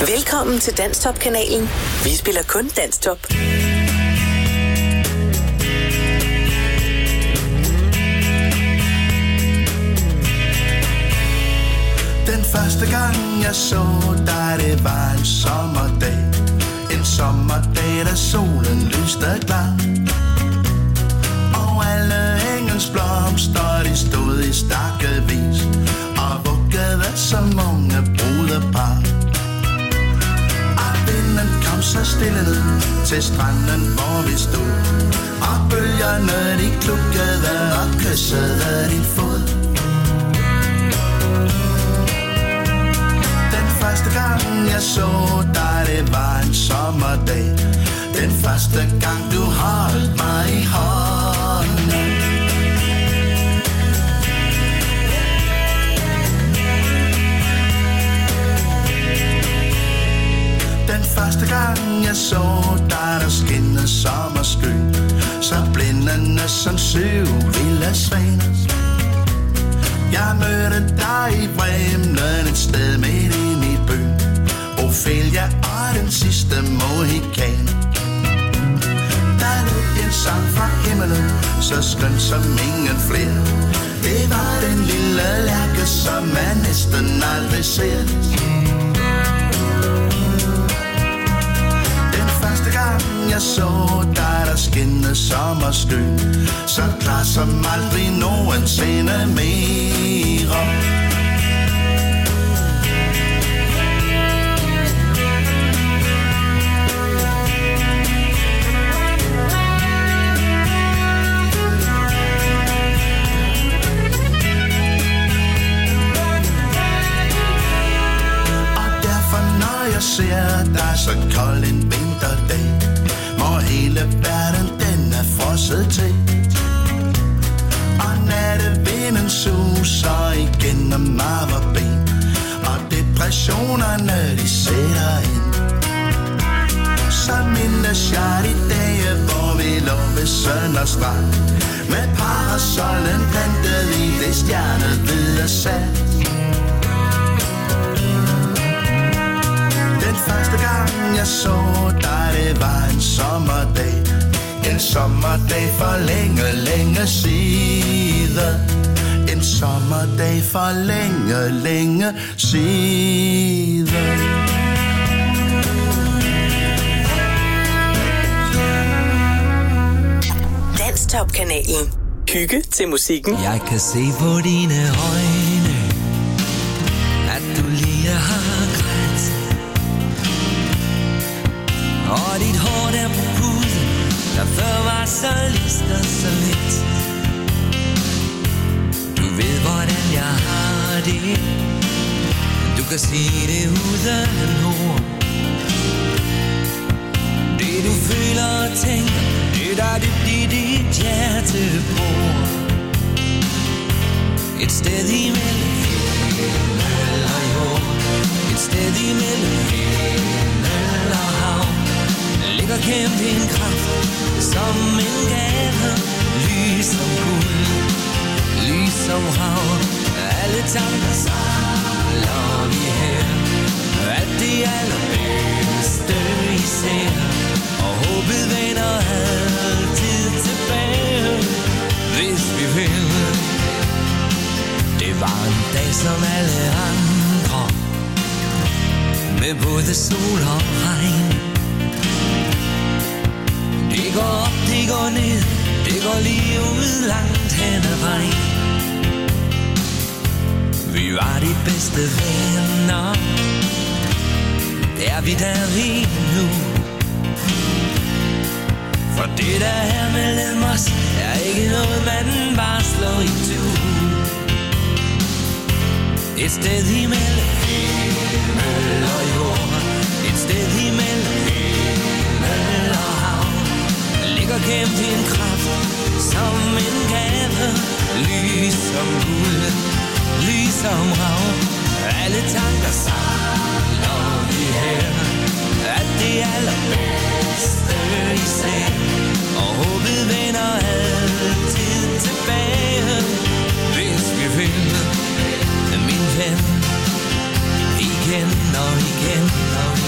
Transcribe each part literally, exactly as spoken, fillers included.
Velkommen til Danstop-kanalen. Vi spiller kun Danstop. Den første gang jeg så dig, det var en sommerdag. En sommerdag, da solen lyste klar. Og alle engens blomster, de stod i stakkevis og vuggede som unge brudepar. Og vinden kom så stille ned til stranden, hvor vi stod. Og bølgerne, de klukkede og kyssede din fod. Den første gang jeg så dig, det var en sommerdag. Den første gang du holdt mig i hånden. Den første gang jeg så dig, der skinnede sommersky, så blændende som syv vilde svaner. Jeg mødte dig i Bremen, et sted midt inde i byen. Ophelia og den sidste mohikan. Der lød en sang fra himmelen, så skøn som ingen flere. Det var den lille lærke, som man næsten aldrig ser. Den første gang jeg så dig, der skinnede sommersky, så klar som aldrig nogensinde mere. Jeg ser dig så kold en vinterdag, hvor hele verden den er frosset til. Og nattevinden suser igennem maverben, og depressionerne de sætter ind. Så mindes jeg de dage, hvor vi lå ved Sønderstrand, med parasollen plantet i det stjernehvide sand. Den første gang jeg så dig, det var en sommerdag. En sommerdag for længe, længe siden. En sommerdag for længe, længe siden. Danstop-kanalen. Hygge til musikken. Jeg kan se på dine øjne, at du lige har grædt. Og dit hår der på puden, der før var så lyst og så let. Du ved hvordan jeg har det, du kan sige det uden ord. Det du føler og tænker, det der dybt i dit hjerte bor. Et sted imellem himmel og jord, et sted imellem himmel og hav. Ligger gemt en kraft som en gave, lys som guld, lys som hav. Alle tanker samler vi her, alt det allerbedste vi ser. Og håbet vender altid tilbage, hvis vi vil. Det var en dag som alle andre, med både sol og regn. Det går op, det går ned, det går lige ud langt hen ad vejen. Vi var de bedste venner, er vi der lige nu. For det der her mellem os, er ikke noget man bare slår i tu. Et sted imellem himmel og jord, et sted imellem himmel og hav. Ligger gemt i en kraft som en gave, lys som guld, lys som rav. Alle tanker samler vi her, at det allerbedste i ser. Og håbet vender altid tilbage, hvis vi vil, min ven. Igen og igen og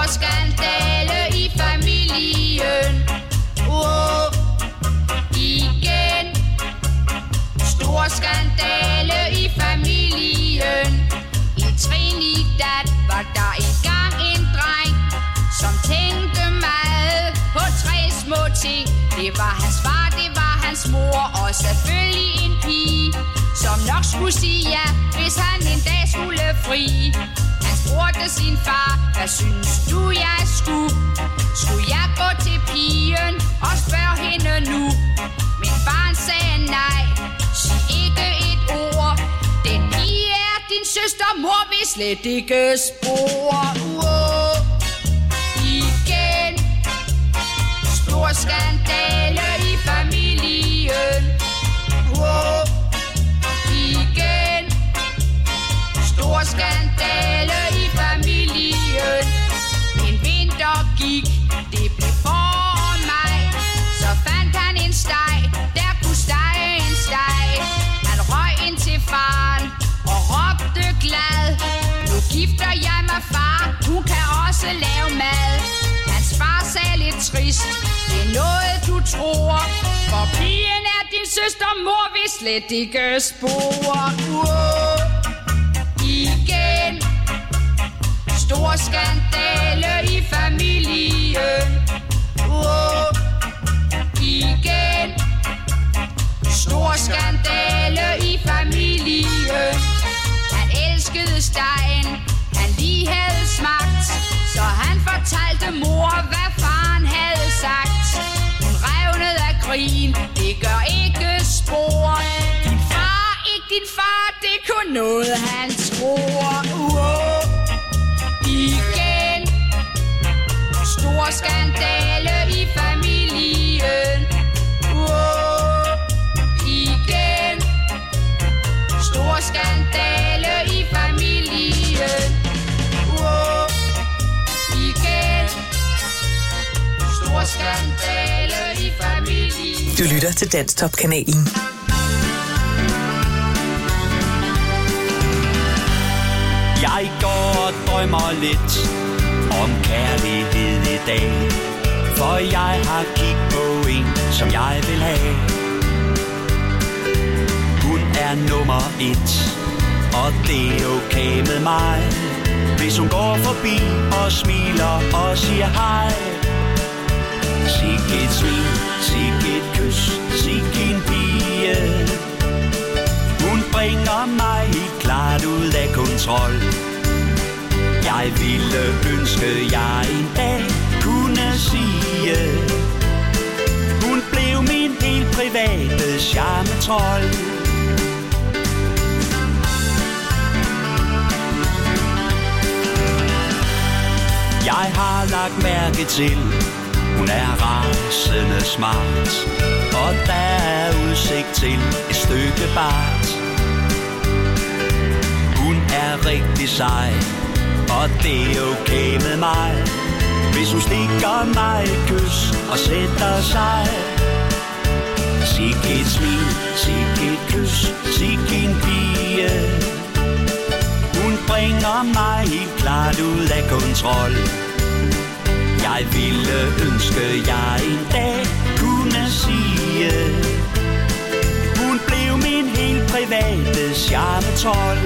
skandale i familien. Wow, igen. Stor skandale i familien. I Trinidad var der engang en dreng, som tænkte meget på tre små ting. Det var hans far, det var hans mor, og selvfølgelig en pige, som nok skulle sige ja, hvis han en dag skulle fri. Han spurgte sin far, hvad synes du jeg skulle? Skulle jeg gå til pigen og spørge hende nu? Men faren sagde nej, sig ikke et ord. Den pige er din søster, mor vil slet ikke spore. Wow. Igen. Stor skandale i familien. Wow. Igen. Stor skandale i familien. En vinter gik, det blev forår og maj. Så fandt han en steg, der kunne stege en steg. Han røg ind til faren og råbte glad: nu gifter jeg mig, far, hun kan også lave mad. Hans far sagde lidt trist: det er noget du tror, for pigen er din søster, mor vil slet ikke spore. Wow. Igen. Stor skandale i familien. Wow. Igen. Stor skandale i familien. Han elskede stegen, han lige havde smagt, så han fortalte mor, hvad faren havde sagt. Hun revnede af grin, det gør ikke spor. Din far, ikke din far, det er kun noget han tror. Wow. Igen. Stor skandale i familien. Wow. Igen. Stor skandale i familien. Wow. Igen. Stor skandale i familien. Du lytter til Danstop-kanalen. Jeg går og drømmer lidt om kærlighed i dag, for jeg har kigget på en, som jeg vil have. Hun er nummer et, og det er okay med mig, hvis hun går forbi og smiler og siger hej. Sig et smil, sig et kys, sig en pige. Hun bringer mig helt klart ud af kontrol. Jeg ville ønske, jeg en dag kunne sige, hun blev min helt private charmetrol. Jeg har lagt mærke til, hun er rasende smart, og der er udsigt til et stykke bart. Hun er rigtig sej, og det er okay med mig, hvis hun stikker mig et kys og sætter sig. Sig et smil, sig et kys, sig en pige. Hun bringer mig helt klart ud af kontrol. Jeg ville ønske, jeg en dag kunne sige, hun blev min helt private charmetrol.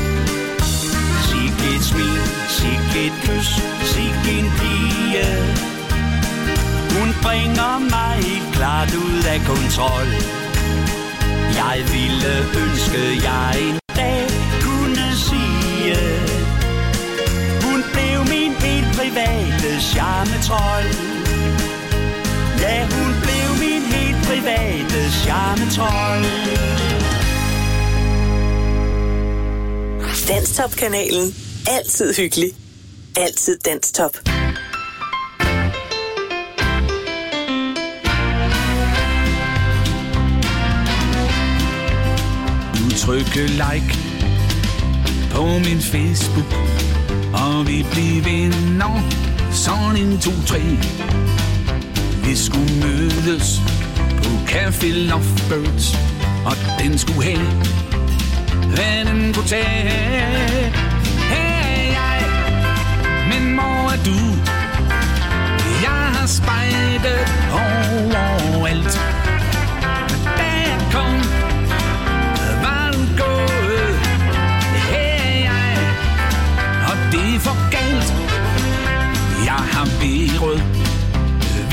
Sig et smil, sig et kys, sig en pige. Hun bringer mig helt klart ud af kontrol. Jeg ville ønske, jeg en dag kunne sige, hun blev min helt private charmetrol. Ja, hun blev min helt private charmetrol. Danstop-kanalen. Altid hyggelig. Altid Danstop. Du trykker like på min Facebook, og vi bliver venner. Sådan en, to, tre. Vi skulle mødes på Café Lovebirds, og den skulle have, hvad den kunne tage. Hey, jeg, men hvor er du?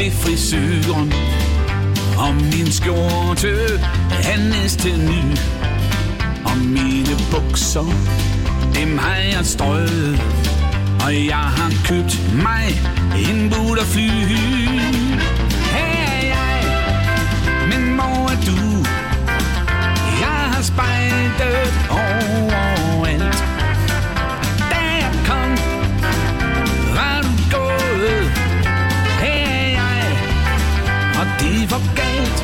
til frisøren, og min skjorte er næsten ny, og mine bukser, dem har jeg strøget, og jeg har købt mig en butterfly. Her er jeg, men hvor er du? Jeg har spejlet overalt. Da jeg kom, var du gået. Her er jeg, og det var galt.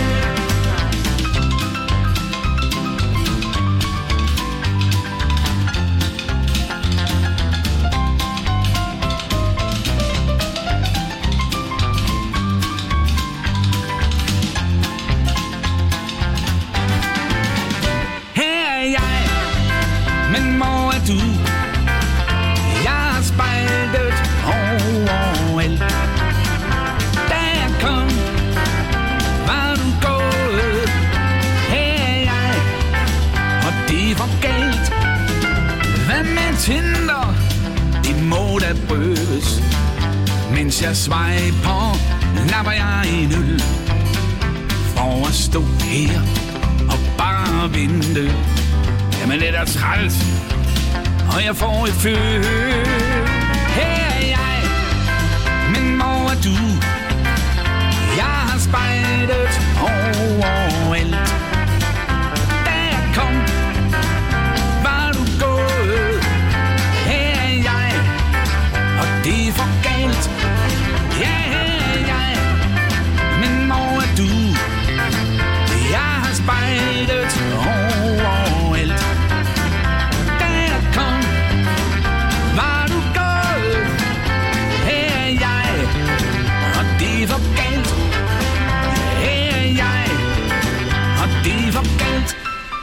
Tinder, det må da prøves. Mens jeg swiper, napper jeg en øl. For at stå her og bare vente. Jamen lidt er træls, og jeg får et føl. Her er jeg, men hvor er du? Jeg har spejlet overalt. Da jeg kom, var du gået. Det er for galt. Ja, her er jeg, men hvor er du? Jeg har spejlet overalt. Da jeg kom, var du gået. Her er jeg, og det er for galt. Her er jeg, og det er for galt.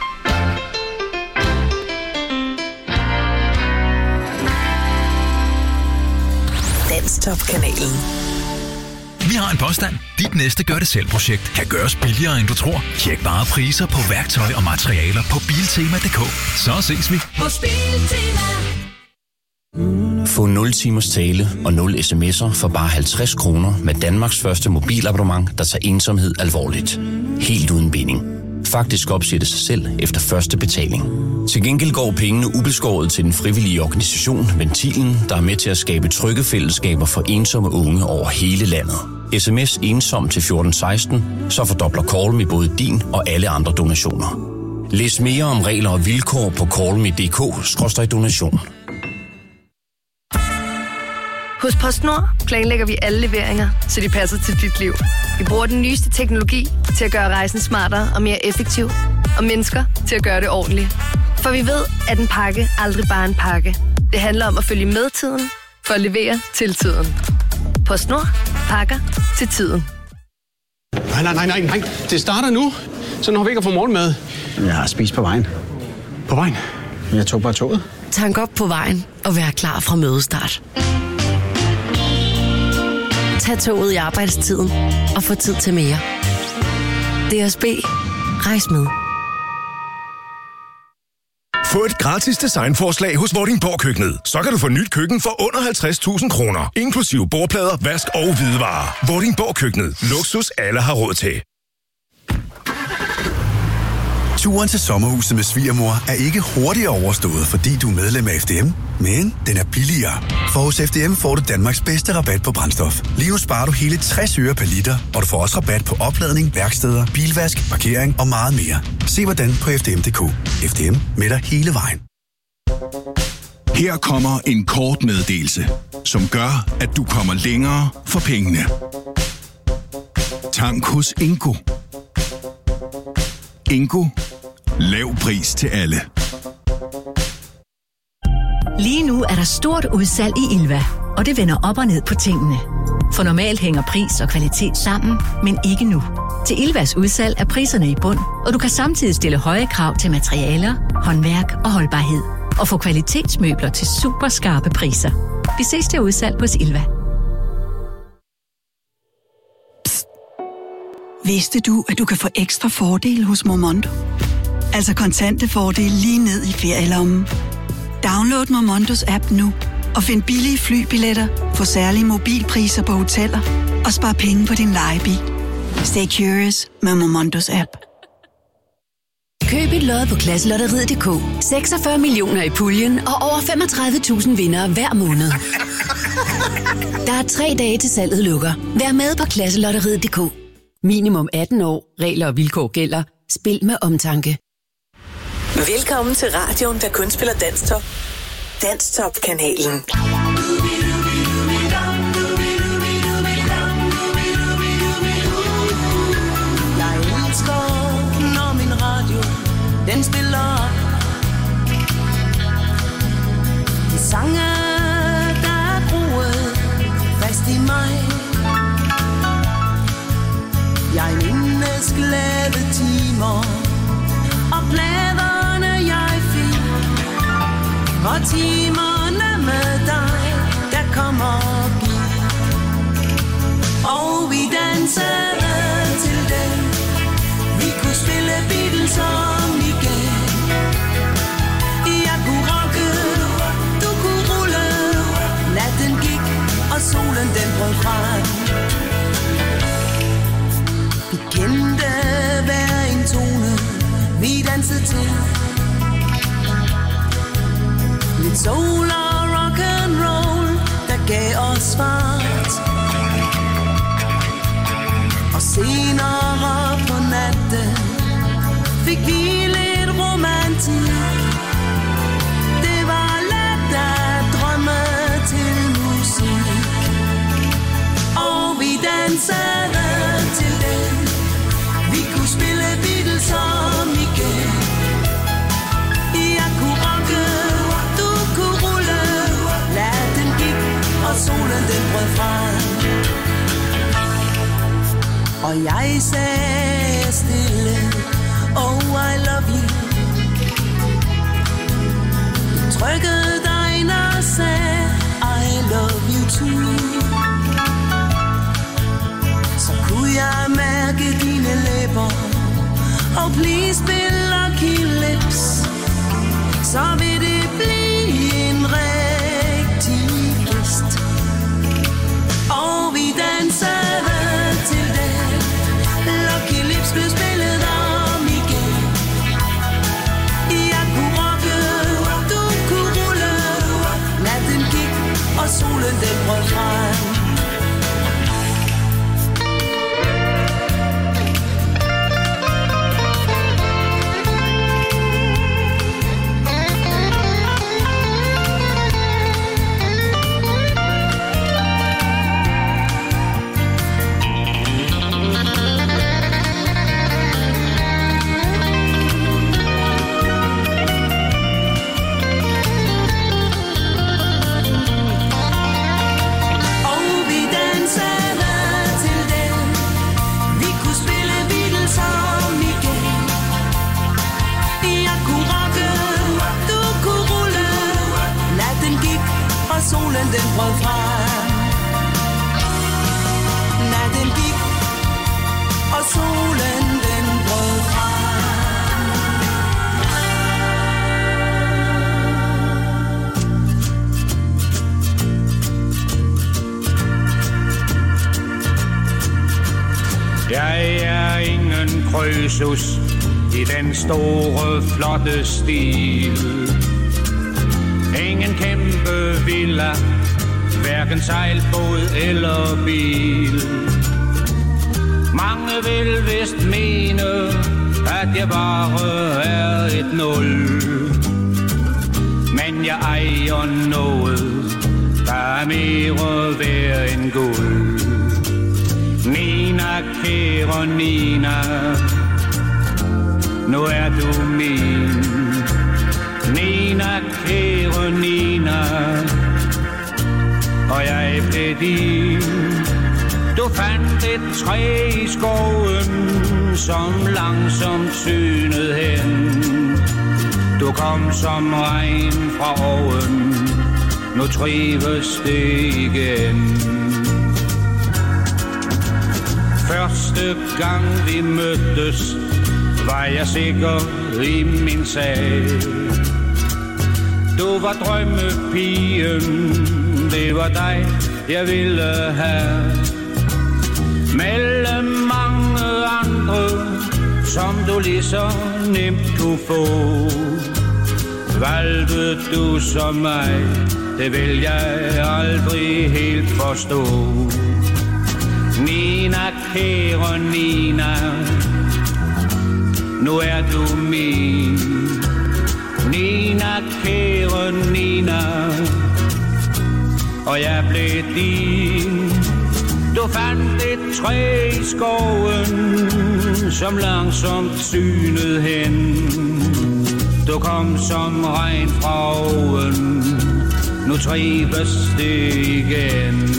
Danstop-kanalen. Vi har en påstand. Dit næste gør-det-selv-projekt kan gøres billigere, end du tror. Tjek bare priser på værktøj og materialer på biltema punktum d k. Så ses vi hos Biltema. Få nul timers tale og nul sms'er for bare halvtreds kroner med Danmarks første mobilabonnement, der tager ensomhed alvorligt. Helt uden binding. Faktisk opsætte sig selv efter første betaling. Til gengæld går pengene ubeskåret til den frivillige organisation Ventilen, der er med til at skabe trygge fællesskaber for ensomme unge over hele landet. Sms ensom til fjorten seksten, så fordobler Call Me både din og alle andre donationer. Læs mere om regler og vilkår på callme punktum d k skråstreg donation. Hos PostNord planlægger vi alle leveringer, så de passer til dit liv. Vi bruger den nyeste teknologi til at gøre rejsen smartere og mere effektiv, og mennesker til at gøre det ordentligt. For vi ved, at en pakke aldrig bare er en pakke. Det handler om at følge med tiden, for at levere til tiden. PostNord. Pakker til tiden. Nej, nej, nej, nej, nej. Det starter nu. Så når vi ikke får morgenmad. Jeg har spist på vejen. På vejen? Jeg tog bare toget. Tank op på vejen og vær klar fra mødestart. Tag toget i arbejdstiden og få tid til mere. D S B. Rejs med. Få et gratis designforslag hos Vordingborg Køkkenet. Så kan du få nyt køkken for under halvtreds tusind kroner. Inklusive bordplader, vask og hvidevarer. Vordingborg Køkkenet. Luksus alle har råd til. Turen til sommerhuset med svigermor er ikke hurtigere overstået, fordi du er medlem af F D M, men den er billigere. For hos F D M får du Danmarks bedste rabat på brændstof. Lige nu sparer du hele tres øre per liter, og du får også rabat på opladning, værksteder, bilvask, parkering og meget mere. Se hvordan på f d m punktum d k. F D M med dig hele vejen. Her kommer en kort meddelelse, som gør, at du kommer længere for pengene. Tank hos Ingo. Ingo. Lav pris til alle. Lige nu er der stort udsalg i Ilva, og det vender op og ned på tingene. For normalt hænger pris og kvalitet sammen, men ikke nu. Til Ilvas udsalg er priserne i bund, og du kan samtidig stille høje krav til materialer, håndværk og holdbarhed. Og få kvalitetsmøbler til super skarpe priser. Vi ses til udsalg hos Ilva. Psst. Vidste du, at du kan få ekstra fordele hos Momondo? Altså kontante fordele lige ned i ferielommen. Download Momondos app nu og find billige flybilletter, få særlige mobilpriser på hoteller og spar penge på din lejebil. Stay curious med Momondos app. Køb et lod på Klasselotteriet punktum d k. seksogfyrre millioner i puljen og over femogtredive tusind vindere hver måned. Der er tre dage til salget lukker. Vær med på Klasselotteriet punktum d k. Minimum atten år. Regler og vilkår gælder. Spil med omtanke. Velkommen til radioen, der kun spiller Danstop. Danstop-kanalen. Jeg elsker, når min radio, den spiller op. De sange, der er groet fast i mig. Jeg mindes glade timer og pladerne jeg fik. Og timerne med dig, der kommer og gik. Og vi dansede til den. Vi kunne spille Beatles om igen. Jeg kunne rocke, du kunne rulle. Natten gik, og solen den brød frem. Vi kendte hver en tone, vi dansede til. Lidt soul og rock and roll, der gav os fart. Og senere på natten fik vi lidt romantik. Det var let at drømme til musik. Og vi dansede til den. Vi kunne spille Beatles om igen. Jeg kunne rocke, du kunne rulle. Natten gik, og solen den brød frem. Og jeg sagde stille, oh I love you. Trykkede dig ind og sagde, I love you too. Så kunne jeg mærke dine læber, og please spil Lucky Lips. Så vil det blive en rigtig fest. Og vi dansede til den. Lucky Lips blev spillet om igen. Jeg kunne rocke, du kunne rulle. Natten gik, og solen den brød frem. Solen den brød frem. Natten gik, og solen den brød frem. Jeg er ingen krøsus i den store, flotte stil. Ingen kæmpe villa, hverken sejlbåd eller bil. Mange vil vist mene, at jeg bare er et nul. Men jeg ejer noget, der er mere værd end guld. Nina, kære Nina, nu er du min. Nina, kære Nina, og jeg blev din. Du fandt et træ i skoven, som langsomt synede hen. Du kom som regn fra oven, nu trives det igen. Første gang vi mødtes, var jeg sikker i min sag. Du var drømmepigen, det var dig, jeg ville have. mellem mange andre, som du lige så nemt kunne få. Valgte du som mig, det vil jeg aldrig helt forstå. Nina, kære Nina, nu er du min. Nina, kære Nina, og jeg blev din. Du fandt et træ i skoven, som langsomt synede hen. Du kom som regn fra oven, nu trives det igen.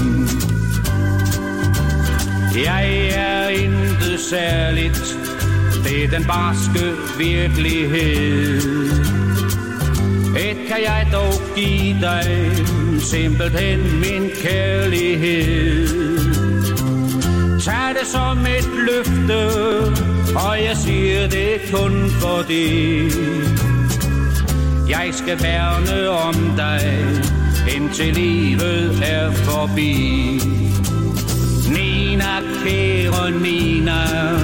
Jeg er intet særligt, det er den barske virkelighed. Et kan jeg dog give dig, simpelthen min kærlighed. Tag det som et løfte, og jeg siger det kun for det. Jeg skal værne om dig, indtil livet er forbi. Nina, kære Nina,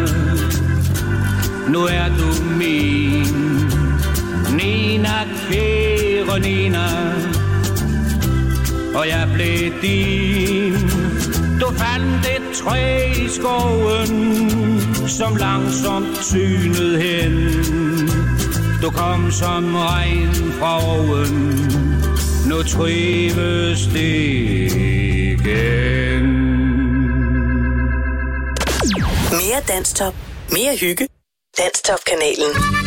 nu er du min. Nina, kære Nina, og jeg blev din. Du fandt et træ i skoven, som langsomt synede hen. Du kom som regn fra oven, nu trives det igen. Mere Danstop, mere hygge. Danstop-kanalen.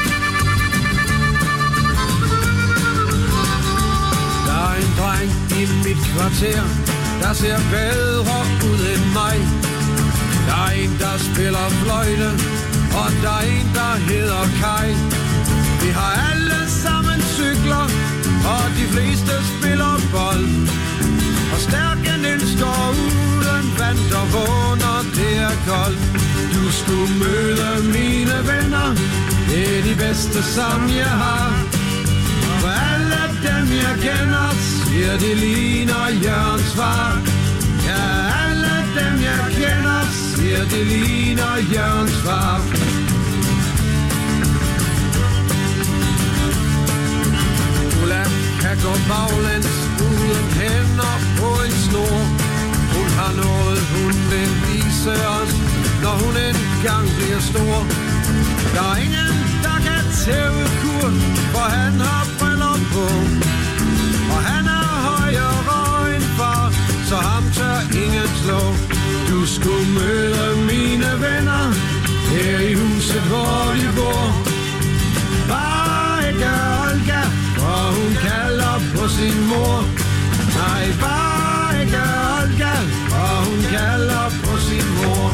Der er en dreng i mit kvarter, der ser bedre ud end mig. Der er en, der spiller fløjte, og der er en, der hedder Kai. Vi har alle sammen cykler, og de fleste spiller bold. Og stærken elsker uden vand og vågen, og det er koldt. Du skulle møde mine venner, det er de bedste, som jeg har. For alle dem, jeg kender, siger de ligner Jørgens far. Ja, alle dem, jeg kender, siger de ligner Jørgens far. Ulla kan gå baglæns uden hænder på en snor. Hun har noget, hun vil vise os, når hun engang bliver stor. Der er ingen, der kan tæve Kurt, for han har briller på. Og han er højere end far, så ham tør ingen slå. Du skulle møde mine venner her i huset, hvor de bor. Bare ikke Olga, for hun kalder på sin mor. Nej, bare ikke Olga, for hun kalder på sin mor.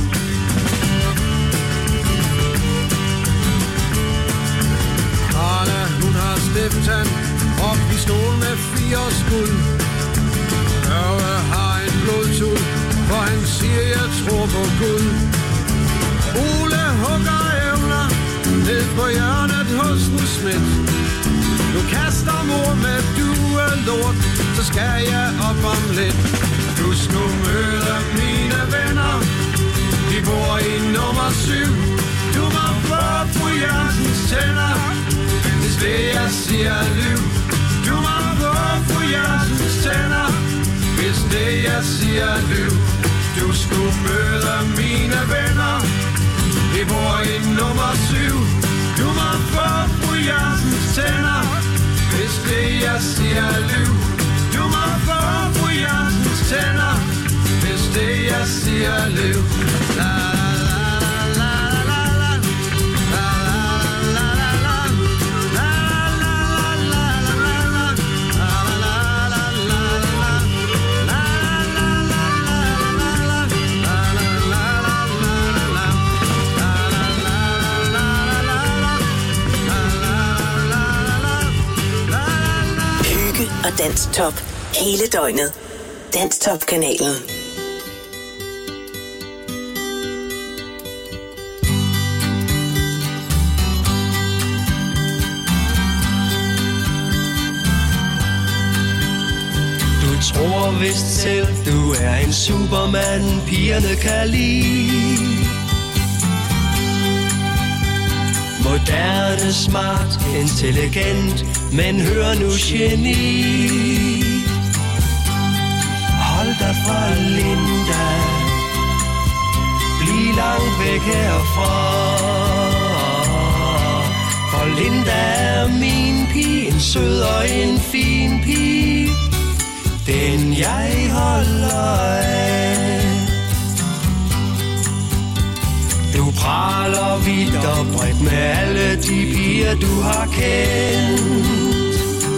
Arne, hun har stifttand og pistol med fire skud. Ørve har en blodtud, for han siger, jeg tror på Gud. Ole hugger evner ned på hjørnet hos en smidt. Du kaster mor med duelort, så skal jeg op om lidt. Du skulle møde mine venner, de bor i nummer syv. Du må få fru Jørgensens tænder, hvis det jeg siger er liv. Du må få fru Jørgensens tænder, hvis det jeg siger er liv. Du skulle møde mine venner, de bor i nummer syv. Du må få fru Jørgensens tænder, hvis det jeg siger er liv. Du må få fru Jørgensens tænder, hvis det jeg siger er liv. La og Danstop hele døgnet. Danstop-kanalen. Du Tror vist selv, du er en superman, pigerne kan lide. Moderne, smart, intelligent, men hør nu geni. Hold dig fra Linda, bliv langt væk herfra. For Linda er min pige, en sød og en fin pige, den jeg holder af. Du praler vidt og bredt med alle de piger, du har kendt.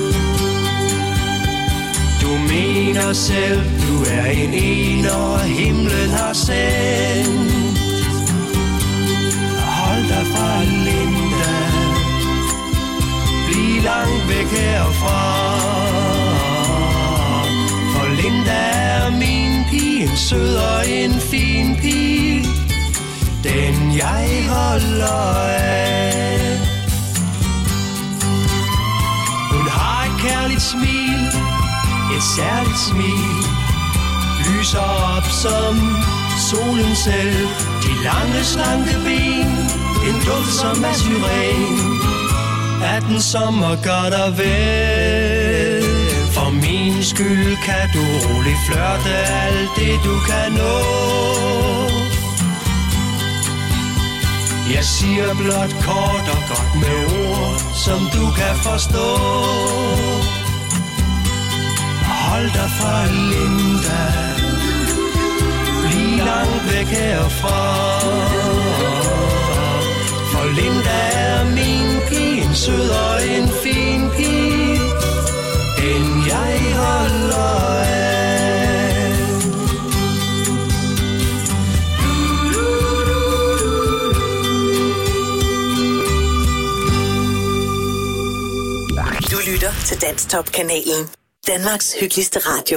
Du mener selv, du er en ener, himlen har sendt. Hold dig fra Linda, bliv langt væk herfra. For Linda er min pige, en sød og en fin pige, den jeg holder af. Hun har et kærligt smil, et særligt smil, lyser op som solen selv. De lange slanke ben, en duft som er syren, er den sommer godt og vel. For min skyld kan du roligt flørte alt det du kan nå. Jeg siger blot kort og godt med ord, som du kan forstå. Hold dig fra Linda, bliv langt væk herfra. For Linda er min pige, en sød og en fin pige, den jeg holder af. Du lytter til Danstop-kanalen. Danmarks hyggeligste radio.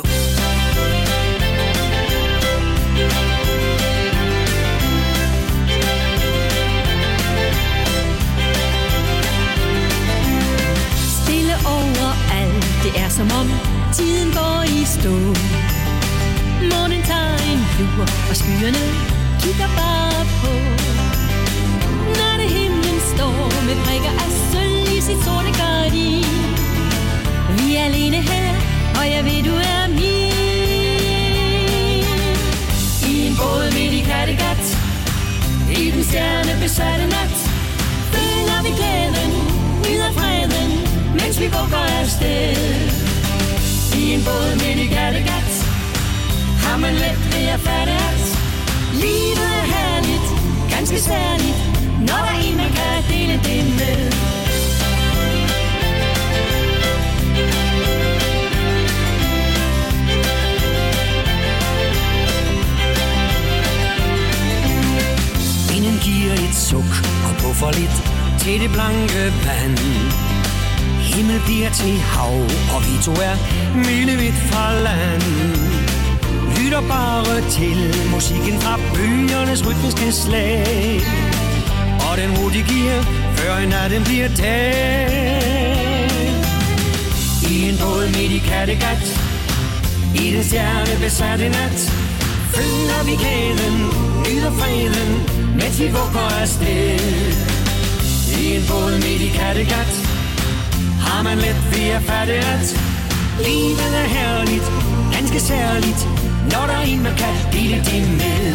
Stille overalt, det er som om tiden går i stå. Månen tager en lur, og skyerne kigger bare på. Nattehimlen står med prikker af sølv i sit sorte gardin. Vi er alene her, og jeg ved, du er min. I en båd midt i Kattegat, i den stjernebesatte nat, føler vi glæden, nyder freden, mens vi går afsted. I en båd midt i Kattegat, har man let ved at fatte, at livet er herligt, ganske særligt, når der er en, man kan dele det med. Vinden giver et suk og puffer lidt til det blanke vand. Himmel bliver til hav, og vi to er milevidt fra land. Lytter bare til musikken fra bølgernes rytmiske slag, og den ro de giver, før natten bliver dag. I en båd midt i Kattegat, i den stjernebesatte nat, føler vi glæden, nyder freden, mens vi vugger afsted. I en båd midt i Kattegat, har man let ved at fatte, at livet er herligt, ganske særligt, når der er en, man kan dele det med.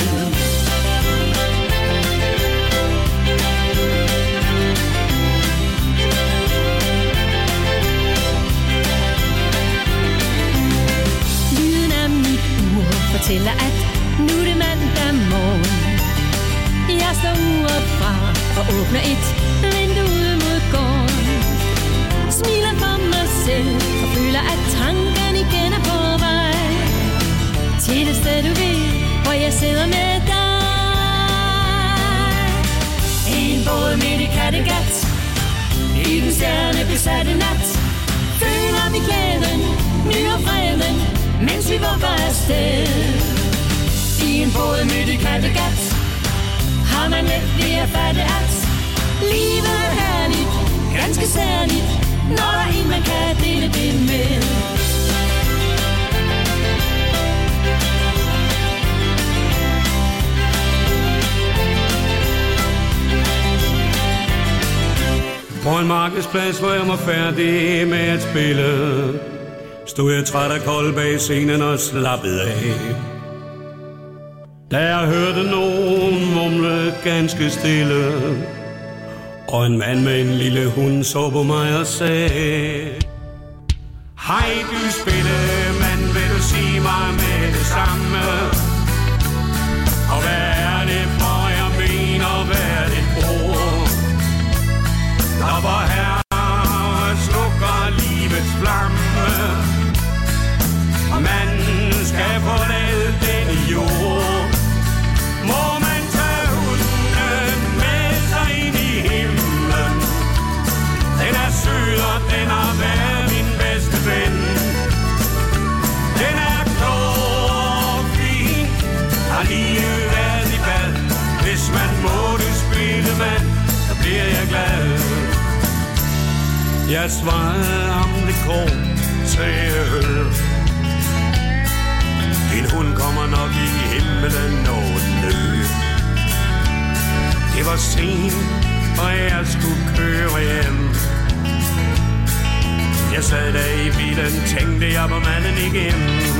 Lyden af mit ur fortæller, at nu er det mandag morgen. Jeg står uret fra og åbner et vindue mod gården. Smiler for mig selv og føler, at tanken igen er på vej til det sted, du ved, hvor jeg sidder med dig. En båd midt i Kattegat, i den stjernebesatte nat, føler vi glæden, nyder freden, mens vi vugger afsted. I en båd midt i Kattegat, har man let ved at fatte, at livet er herligt, ganske særligt, når der er en, man kan dele det med. en markedsplads, hvor jeg var færdig med at spille, stod jeg træt af kold bag scenen og slappede af. Da jeg hørte nogen mumle ganske stille, og en mand med en lille hund så på mig og sagde: hej du spillemand, vil du sige mig med det samme? Og hvad er det for jeg mener, hvad er det for? Der var her slukker livets flamme, og man skal forlade den jord. Må man tage hunden med sig ind i himlen? Den er sød, og den har været min bedste ven. Den er klog og fin, har lige været i bad. Hvis man må det spille mand, så bliver jeg glad. Jeg svarede om det kort, sagde øl. Din hund kommer nok i himmelen når den dør. Det var sent, og jeg skulle køre hjem. Jeg sad der i bilen, tænkte jeg på manden igen.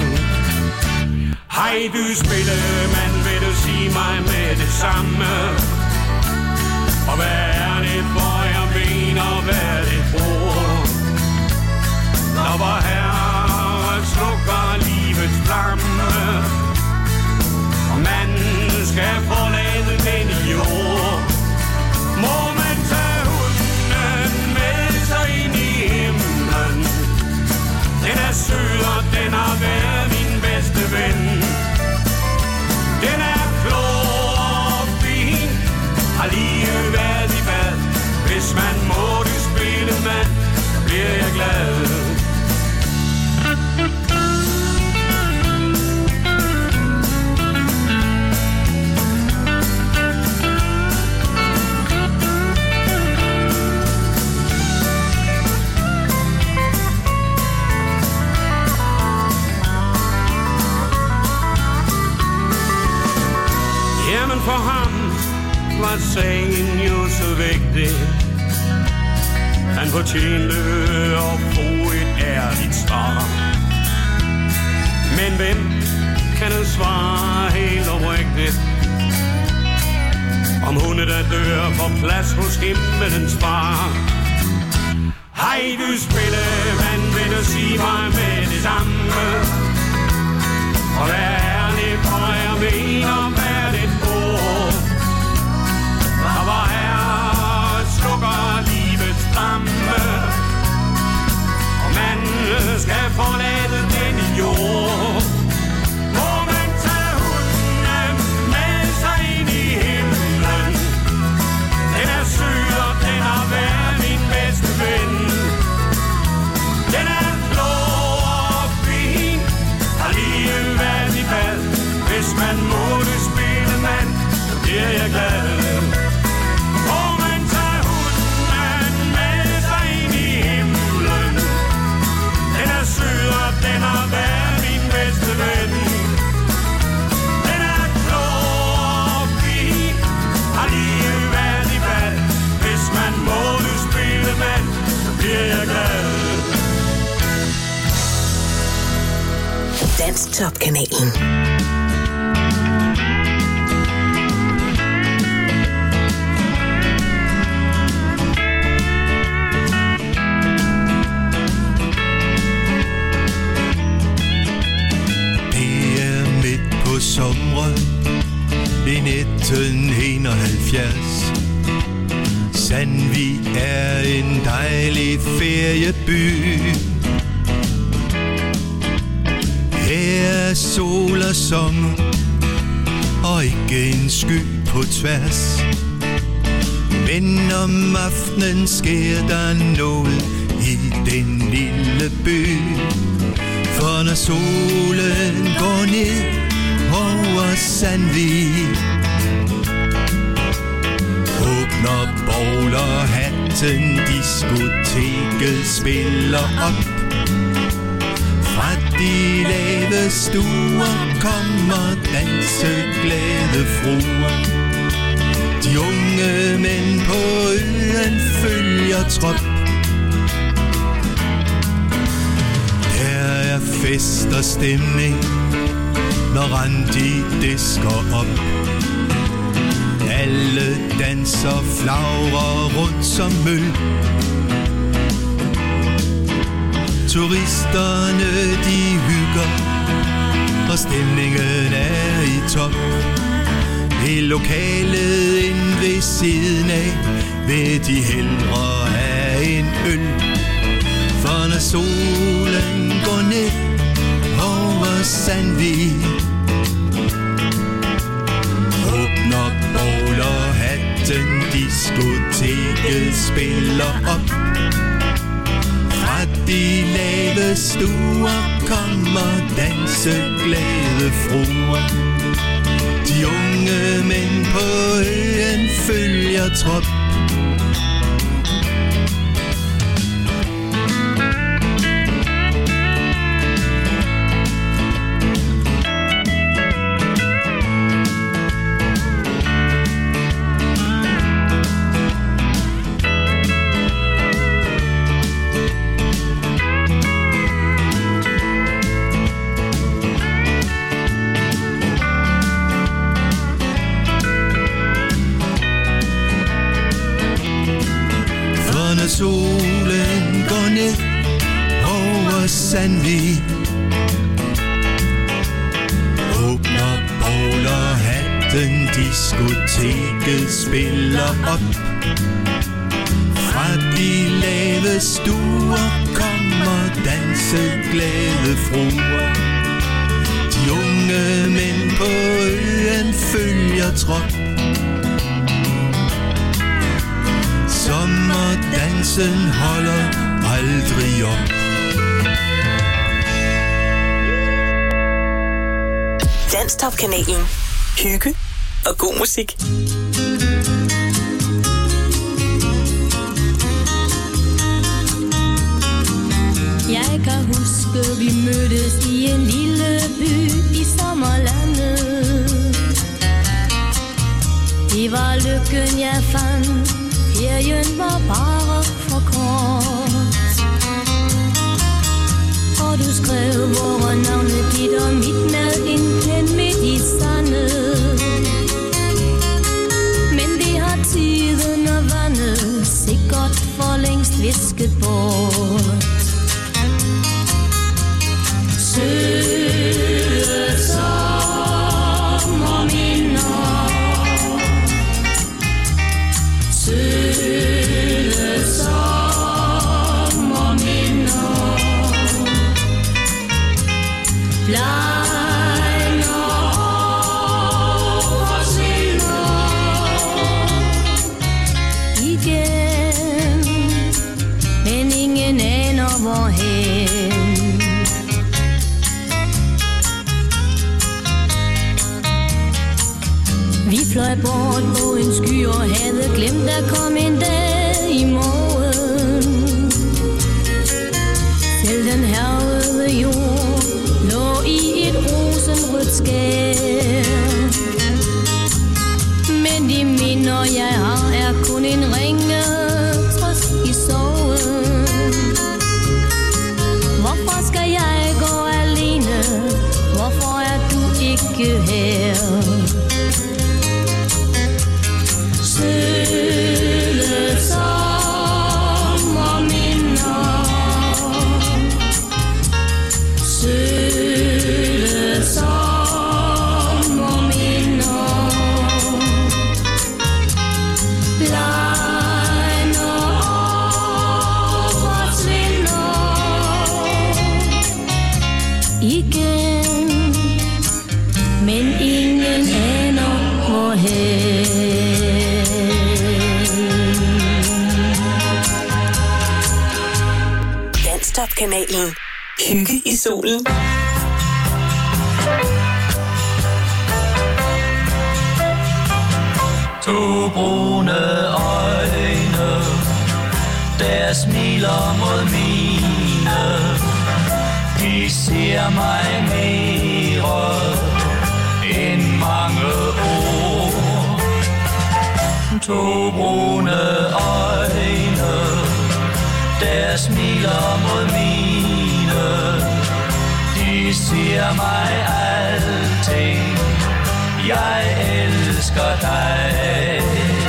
Hej du spillemand, vil du sige mig med det samme? Og hvad er det for jeg mener, hvad er det for? Der var her slukker livets flamme, og man skal forlade den jord. Må man tage hunden med sig ind i himlen? Den er sød, og den har været min bedste ven. Den er klog og fin, har lige været i bad. Hvis man må det spille mand, så bliver jeg glad. Jamen for ham var sagen jo så vigtig. Han fortjente at få et ærligt svar. Men hvem kan han svare helt oprigtigt? Om hunde der dør får plads hos himmelens far. Hej du spillemand, vil du sige mig med det samme? Og hvad er det for jeg mener, hvad er det for? Der var her slukker livets flamme, og man skal forlade den jord. Må man tage hunden med sig ind i himlen? Den er sød, og den har været min bedste ven. Den er blå og fin, har lige været i bad. Hvis man må det spille mand, så bliver jeg glad. Må man tage hunden med sig ind i himlen? Den er sød, og den har været min bedste ven. Den er klog og fin, har lige været i bad. Hvis man må det spille mand, så bliver jeg glad. Danstop-kanalen. Sommeren i nitten enoghalvfjerds. Sandvig er en dejlig ferieby. Her er sol og sommer, og ikke en sky på tværs. Men om aftenen sker der noget i den lille by. For når solen går ned over Sandvig, åbner bowlerhatten, diskoteket spiller op. Fra de lave stuer kommer danseglade fruer. De unge mænd på øen følger trop. Her er fest og stemning, når Randi disker op. Alle danser, flagrer rundt som møl. Turisterne de hygger, og stemningen er i top. I lokalet ind ved siden af vil de hellere have en øl. For når solen går ned over Sandvig, åbner bowlerhatten, diskoteket spiller op. Fra de lave stuer kommer danseglade fruer. De unge mænd på øen følger trop. Solen går ned over Sandvig, åbner bowlerhatten, diskoteket spiller op. Fra de lave stuer kommer danseglade fruer. De unge mænd på øen følger trop. Sommerdansen holder aldrig op. Danstop-kanalen. Hygge og god musik. Jeg kan huske, vi mødtes i en lille by i sommerlandet. Det var lykken, jeg fandt. Ferien var bare for kort. Og du skrev vore navne, dit og mit, med en pen midt i sandet. Men det har tiden og vandet sikkert for længst visket bort. Søde sommerminder, søde sommerminder, blegner og forsvinder igen, men ingen aner hvorhen. Vi fløj bort på en sky og havde glemt at komme en dag i morgen. Selv den hærgede jord lå i et rosenrødt skær. Men de minder jeg har er kun en ringe trøst i sorgen. Hvorfor skal jeg gå alene? Hvorfor er du ikke her? Søde sommerminder, søde sommerminder, blegner og forsvinder igen, men ingen aner hvorhen. Danstop-kanalen. Hygge i solen. To brune øjne, der smiler mod mine. De ser mig mere end mange ord. To brune øjne, der smiler mod mine. De siger mig alting, jeg elsker dig.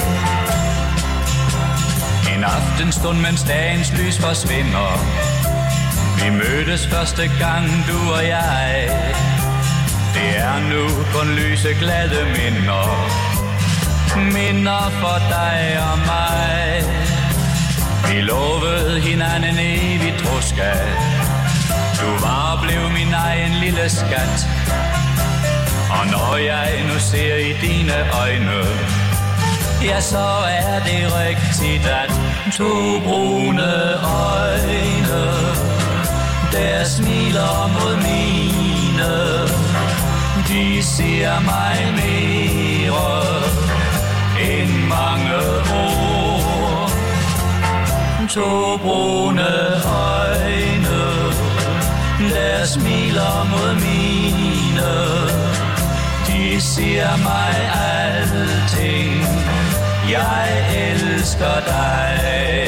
En aftenstund, mens dagens lys forsvinder. Vi mødtes første gang, du og jeg. Det er nu kun lyse glade minder. Minder for dig og mig. Vi lovede hinanden evigt troskab. Du var og blev min egen lille skat. Og når jeg nu ser i dine øjne, ja, så er det rigtigt, at to brune øjne, der smiler mod mine. De siger mig mere end mange ord. To brune øjne, der smiler mod mine. De siger mig alting, jeg elsker dig.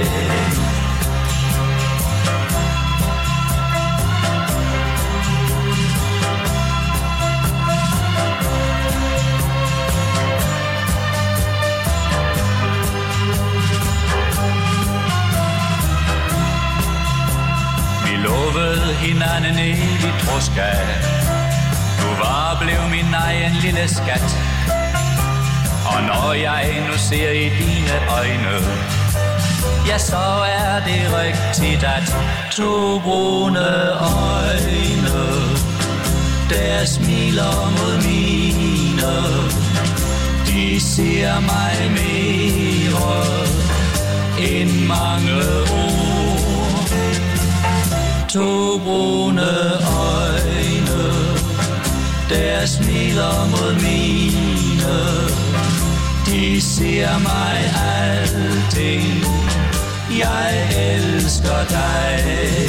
Lovede hinanden evigt troskab. Du var og blev min egen lille skat. Og når jeg nu ser i dine øjne, ja, så er det rigtigt, at to brune øjne, der smiler mod mine. De siger mig mere end mange ord. To brune øjne, der smiler mod mine. De siger mig alting, jeg elsker dig.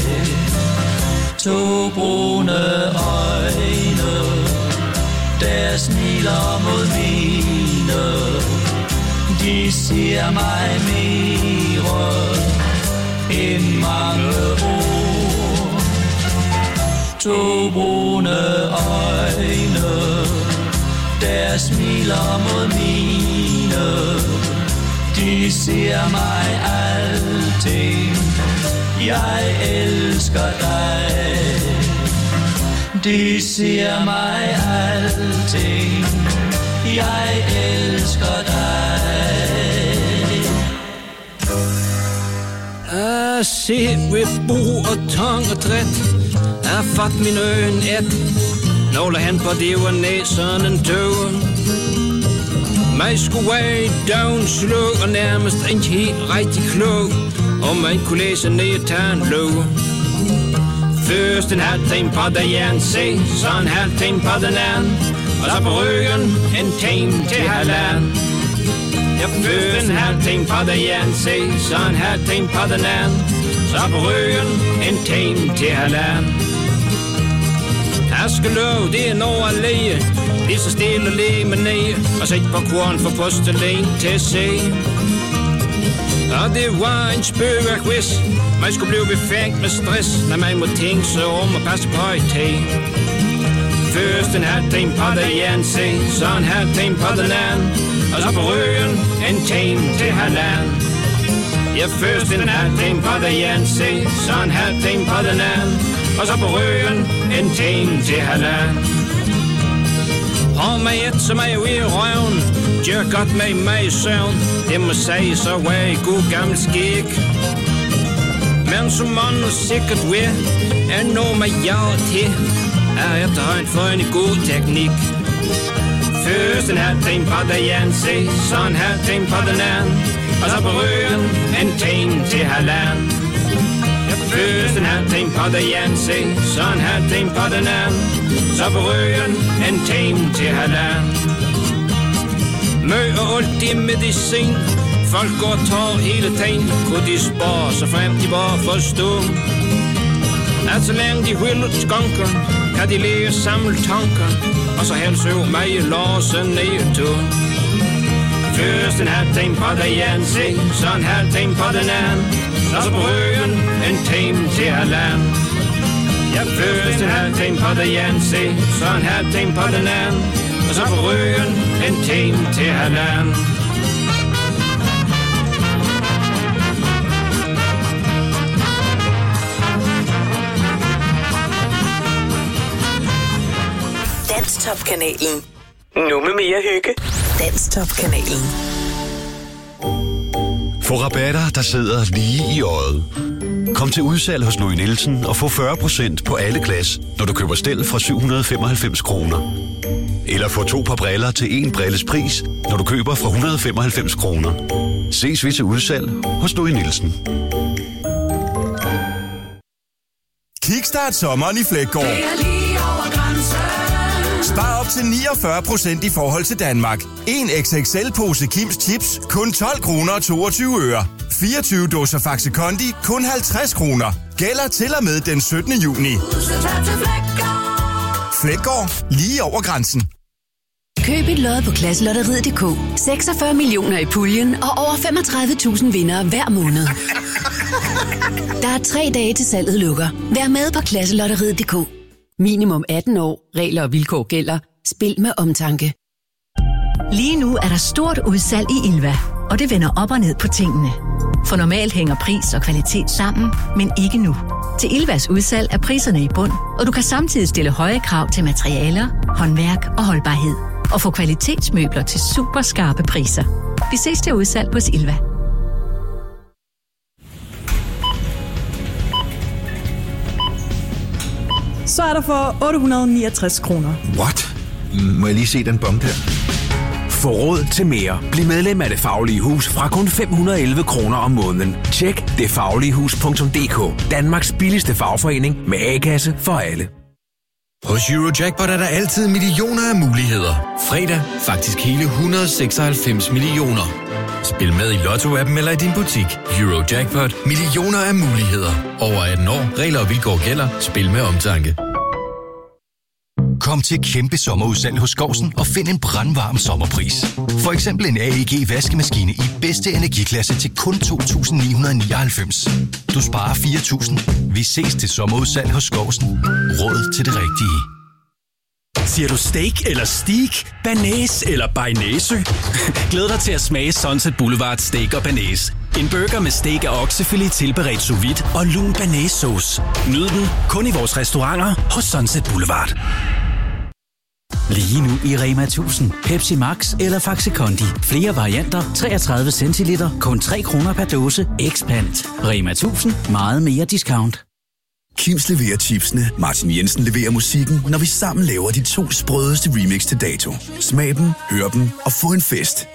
To brune øjne, der smiler mod mine. De siger mig mere end mange ord. To brune øjne, der smiler mod mine. De siger mig alting, jeg elsker dig. De siger mig alting, jeg elsker dig. Jeg ser ved bo og tang og dræt. Jeg fat min øjen et. Nåler hen på det var næsen en tøver. Mig skulle være down slå og nærmest ikke helt rigtig klog. Og man kunne læse ned til en lov. Først en halv time på den ene se, så en halv time på den anden. Og så på ryggen en time til halvanden. Jeg først en halv time på den ene se, så en halv time på den anden. Så på ryggen en time til halvanden. Jeg skal love, det er når at læge. Lige så stille og læge med ned. Og sæt på korn for postelen til at se. Og det var en spøgerquiz. Man skulle blive befængt med stress, når man må tænke sig om at passe på et tag. Først en halv time på den ene se, så en halv time på den anden. Og så på ryggen en time til halvanden. Ja, først en halv time på den ene se, så en halv time på den anden. Og så på ryggen en time til halvanden. Har man et, som er jo i røven. Gør godt med mig i søvn. Det må sige, så var jeg god gammel skik. Men som man nu sikkert ved, er noget med jer til. Er efterhånden for en god teknik. Først en halv time på den ene se, så en halv time på den anden. Og så på ryggen en time til halvanden. Først en halv time på den ene se, så en halv time på den anden. Så på ryggen en time til halvanden. Møg og alt det medicin. Folk går og tager hele tiden. Kunne de spare så frem de bare forstå. At så længe de vil skonker, kan de leve samle tanker. Og så helst øve mig låse ned to. først en halv time på den ene side, så en halv time på den anden. Og så på Røen en time til halvanden. Jeg først en halv time på den ene side, så en halv time på den anden. Og så på Røen en time til halvanden. Danstop-kanalen. Nu med mere hygge. Danstop-kanalen. Få rabatter, der sidder lige i øjet. Kom til udsalg hos Louis Nielsen og få fyrre procent på alle glas, når du køber stel fra syv hundrede og femoghalvfems kroner. Eller få to par briller til en brilles pris, når du køber fra et hundrede og femoghalvfems kroner. Ses vi til udsalg hos Louis Nielsen. Kickstart sommeren i Fleggaard. Det er lige over grænsen. Spar op til niogfyrre procent i forhold til Danmark. En X X L-pose Kims Chips, kun tolv kroner og toogtyve øre. fireogtyve dåser Faxe Kondi, kun halvtreds kroner. Gælder til og med den syttende juni. Fleggaard, lige over grænsen. Køb et lod på Klasselotteriet punktum d k. seksogfyrre millioner i puljen og over femogtredive tusind vindere hver måned. Der er tre dage til salget lukker. Vær med på Klasselotteriet punktum d k. Minimum atten år. Regler og vilkår gælder. Spil med omtanke. Lige nu er der stort udsalg i Ilva, og det vender op og ned på tingene. For normalt hænger pris og kvalitet sammen, men ikke nu. Til Ilvas udsalg er priserne i bund, og du kan samtidig stille høje krav til materialer, håndværk og holdbarhed. Og få kvalitetsmøbler til super skarpe priser. Vi ses til udsalg hos Ilva. Så er der for otte hundrede og niogtres kroner. What? Må jeg lige se den bom der? Få råd til mere. Bliv medlem af Det Faglige Hus fra kun fem hundrede og elleve kroner om måneden. Tjek det faglige hus punktum d k. Danmarks billigste fagforening med A-kasse for alle. Hos Eurojackpot er der altid millioner af muligheder. Fredag faktisk hele et hundrede og seksoghalvfems millioner. Spil med i Lotto-appen eller i din butik. Eurojackpot. Millioner af muligheder. Over atten år. Regler og vilkår gælder. Spil med omtanke. Kom til kæmpe sommerudsalg hos Skovsen og find en brandvarm sommerpris. For eksempel en A E G vaskemaskine i bedste energiklasse til kun to tusind ni hundrede og nioghalvfems. Du sparer fire tusind. Vi ses til sommerudsalg hos Skovsen. Råd til det rigtige. Siger du steak eller steak? Banæs eller bearnaise? Glæd dig til at smage Sunset Boulevard Steak og Banæs. En burger med steak af oksefilet tilberedt sous vide og lun banæssauce. Nyd den kun i vores restauranter hos Sunset Boulevard. Lige nu i Rema tusind. Pepsi Max eller Faxe Kondi. Flere varianter, treogtredive centiliter, kun tre kroner per dåse. Expand. Rema tusind. Meget mere discount. Kims leverer chipsene, Martin Jensen leverer musikken, når vi sammen laver de to sprødeste remix til dato. Smag dem, hør dem og få en fest.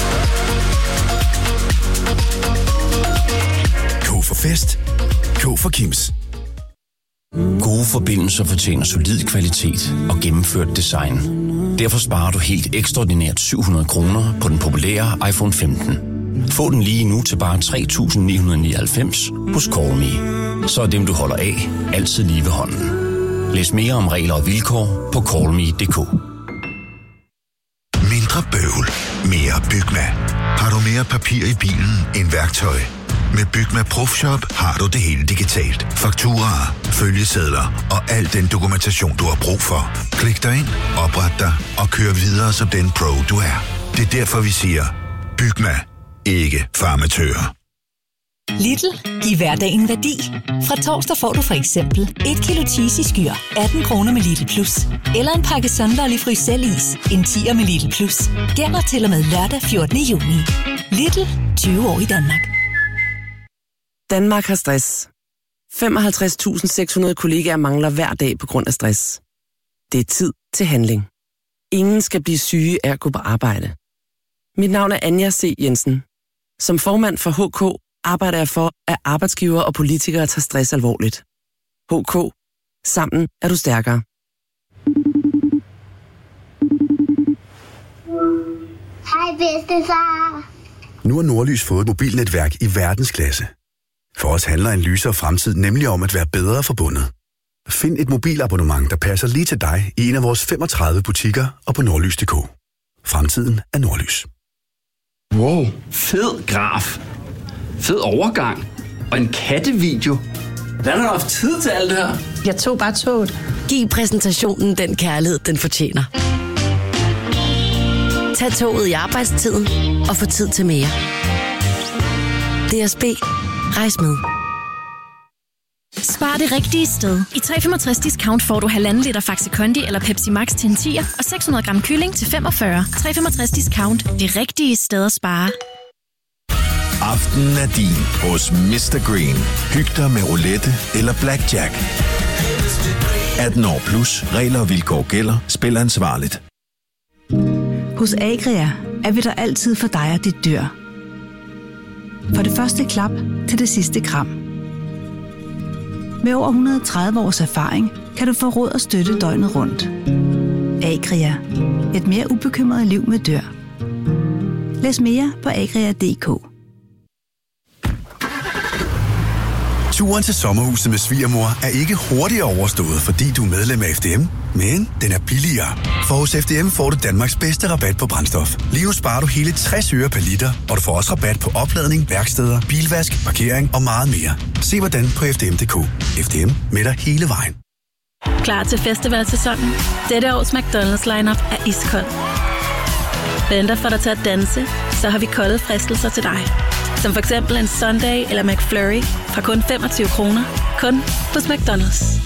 K for fest. K for Kims. Gode forbindelser fortjener solid kvalitet og gennemført design. Derfor sparer du helt ekstraordinært syv hundrede kroner på den populære iPhone femten. Få den lige nu til bare tre tusind ni hundrede og nioghalvfems hos CallMe. Så er dem, du holder af, altid lige ved hånden. Læs mere om regler og vilkår på callme punktum d k. Mindre bøvl, mere Bygma. Har du mere papir i bilen end værktøj? Med Bygma Profshop har du det hele digitalt. Fakturaer, følgesedler og al den dokumentation, du har brug for. Klik dig ind, opret dig og kør videre som den pro, du er. Det er derfor, vi siger, Bygma, ikke farmatører. Lidl. Giv hverdagen værdi. Fra torsdag får du for eksempel et kilo cheese i skyr, atten kroner med Lidl Plus. Eller en pakke Sunlolly Frysellis, en tier med Lidl Plus. Gælder til og med lørdag fjortende juni. Lidl. tyve år i Danmark. Danmark har stress. femoghalvtreds tusind seks hundrede kollegaer mangler hver dag på grund af stress. Det er tid til handling. Ingen skal blive syge af at gå på arbejde. Mit navn er Anja C. Jensen. Som formand for H K arbejder jeg for, at arbejdsgivere og politikere tager stress alvorligt. H K. Sammen er du stærkere. Hej bedstefar. Nu har Nordlys fået et mobilnetværk i verdensklasse. For os handler en lysere fremtid nemlig om at være bedre forbundet. Find et mobilabonnement, der passer lige til dig i en af vores femogtredive butikker og på nordlys punktum d k. Fremtiden er Nordlys. Wow, fed graf. Fed overgang. Og en kattevideo. Hvordan har du haft tid til alt det her? Jeg tog bare toget. Giv præsentationen den kærlighed, den fortjener. Tag toget i arbejdstiden og få tid til mere. D S B. Rejs med. Spar det rigtige sted. I tre komma femogtres discount får du halvanden liter Faxe Kondi eller Pepsi Max til en tier og seks hundrede gram kylling til femogfyrre. tre komma femogtres discount. Det rigtige sted at spare. Aftenen er din hos mister Green. Hyg dig med roulette eller blackjack. atten år plus. Regler og vilkår gælder. Spil ansvarligt. Hos Agria er vi der altid for dig og dit dyr. For det første klap til det sidste kram. Med over et hundrede og tredive års erfaring kan du få råd og støtte døgnet rundt. Agria. Et mere ubekymret liv med dyr. Læs mere på agria punktum d k. Turen til sommerhuset med svigermor er ikke hurtigt overstået, fordi du er medlem af F D M, men den er billigere. For hos F D M får du Danmarks bedste rabat på brændstof. Lige nu sparer du hele tres øre per liter, og du får også rabat på opladning, værksteder, bilvask, parkering og meget mere. Se hvordan på f d m punktum d k. F D M med dig hele vejen. Klar til festivalsæsonen? Dette års McDonald's lineup er iskold. Venter for dig til at danse, så har vi kolde fristelser til dig. Som for eksempel en Sunday eller McFlurry fra kun femogtyve kroner. Kun hos McDonald's.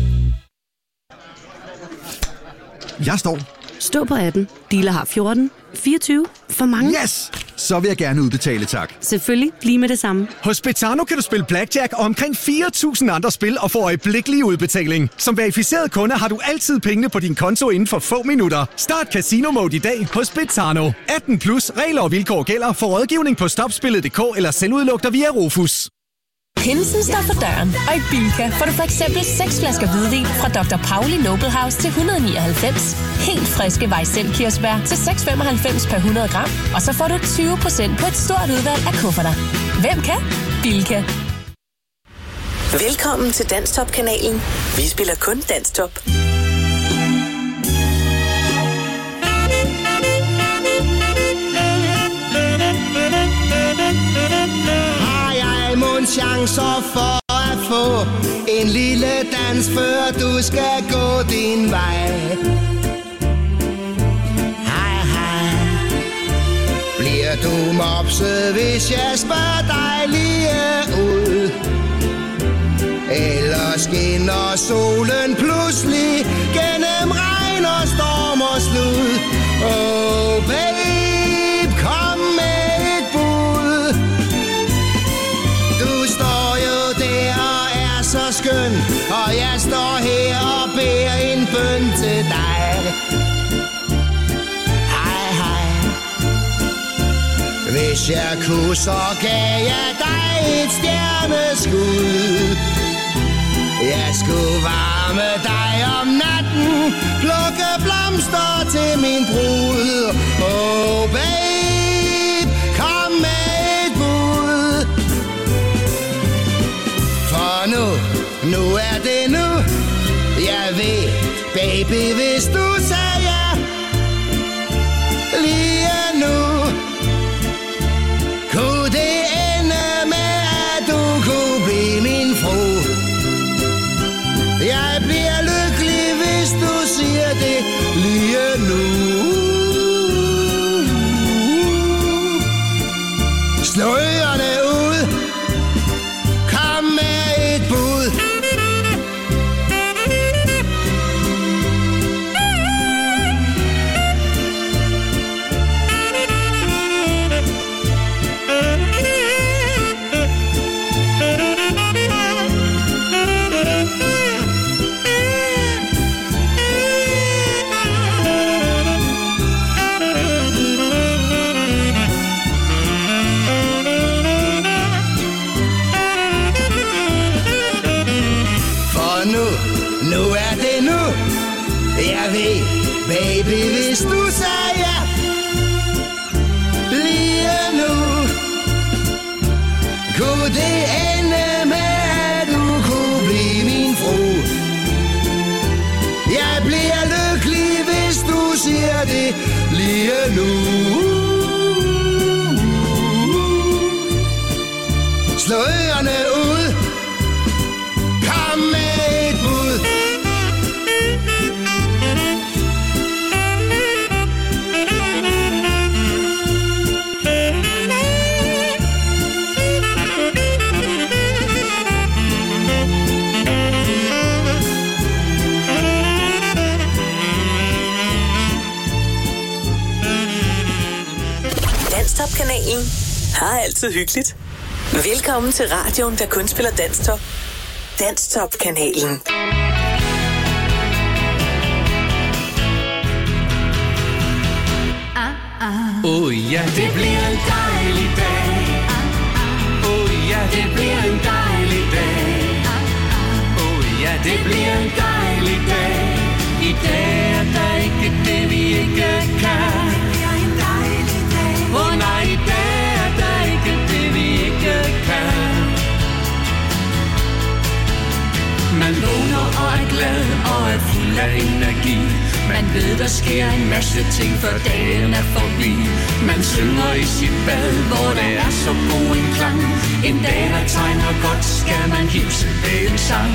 Jeg står. Stå på appen. Dealer har fjorten. fireogtyve. For mange. Yes! Så vil jeg gerne udbetale, tak. Selvfølgelig. Lige med det samme. Hos Betano kan du spille blackjack og omkring fire tusind andre spil og få øjeblikkelig udbetaling. Som verificeret kunde har du altid pengene på din konto inden for få minutter. Start Casino Mode i dag hos Betano. atten plus. Regler og vilkår gælder. For rådgivning på stopspillet punktum d k eller selvudluk dig via Rufus. Pinsen står for døren, og i Bilka får du for eksempel seks flasker hvidvin fra doktor Pauli Noble House til et hundrede og nioghalvfems. Helt friske Weissel-kirsebær til seks komma femoghalvfems per hundrede gram. Og så får du tyve procent på et stort udvalg af kufferter. Hvem kan? Bilka. Velkommen til Danstop-kanalen. Vi spiller kun Danstop. Chancer for at få en lille dans, før du skal gå din vej. Hej, hej. Bliver du mopset, hvis jeg spørger dig lige ud? Eller skinner solen pludselig gennem regn og storm og slud? Oh, babe, kom med et bud. Du står jo der og er så skøn, og jeg står her og beder en bøn til dig. Hej, hej. Hvis jeg kunne, så gav jeg dig et stjerneskud. Jeg skulle varme dig om natten, plukke blomster til min brud. Oh, babe, kom med et bud. For nu, nu er det nu. Jeg ved, baby, hvis du sagde ja lige nu, kunne det ende med, at du kunne blive min fru. Jeg bliver lykkelig, hvis du siger det lige nu. Slå ørerne ud. Kom med et bud. Nu er det nu. Jeg ved, baby, hvis du sagde ja lige nu, kunne det ende med, at du kunne blive min fru. Jeg bliver lykkelig, hvis du siger det lige nu. slå ørerne ud. Kom med et bud. Danstop-kanalen har altid hyggeligt. Velkommen til radioen, der kun spiller Danstop. Danstop-kanalen. Åh oh, ja, det bliver en dejlig dag. Åh oh, ja, det bliver en dejlig dag. Åh oh, ja, det bliver en dejlig dag. I dag er der ikke det, vi ikke kan. Åh oh, nej, i dag er der ikke det, vi ikke kan. Man vågner og er glad og er fuld af energi. Man ved, der sker en masse ting, før dagen er forbi. Man synger i sit bad, hvor det er så god en klang. En dag, der tegner godt, skal man hilse ved en sang.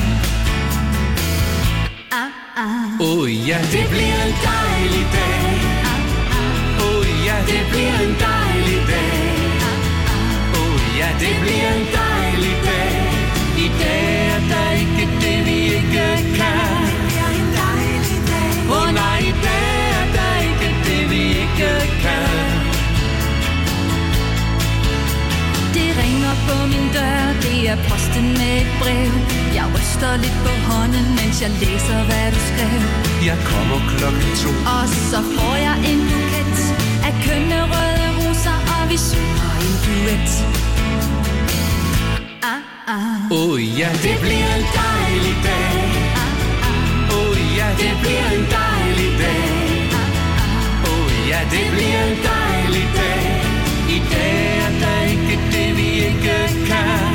Åh oh, ja, det bliver en dejlig dag. Åh oh, ja, det bliver en dejlig dag. Åh oh, ja, det bliver en dejlig dag. I dag er der ikke det, vi ikke kan. Åh oh, nej, i dag er der ikke det, vi ikke kan. Det ringer på min dør, det er posten med et brev. Jeg ryster lidt på hånden, mens jeg læser, hvad du skrev. Jeg kommer klokken to, og så får jeg en buket af kønne røde roser, og vi synger en duet. Åh oh, ja, det bliver en dejlig dag. Åh oh, ja, det bliver en dejlig dag. Åh oh, ja, det bliver en dejlig dag. I dag er der ikke det, vi ikke kan.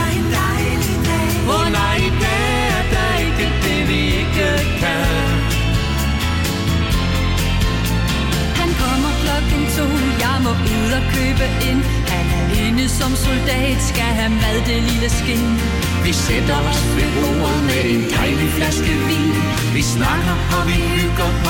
Åh oh, nej, i dag er der ikke det, vi ikke kan. Han kommer klokken to, jeg må ud og købe ind. Han er inde som soldat, skal have mad, det lille skin. Vi sætter os ved bordet med en dejlig flaske vin. Vi snakker og vi hygger